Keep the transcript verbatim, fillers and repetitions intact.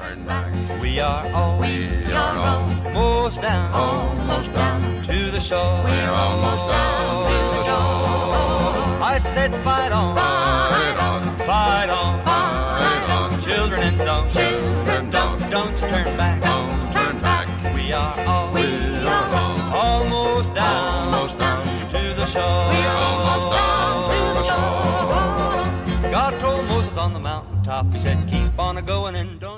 turn back. We are all, We are almost down, almost down to the shore. We're almost down to the shore. I said fight on, Fight on, fight on, fight on. children and don't, Children, don't, don't you turn back. don't turn back. We are all, We are all almost down, almost down. to the shore. We're almost down to the shore. God told Moses on the mountaintop, he said, keep on a-going and don't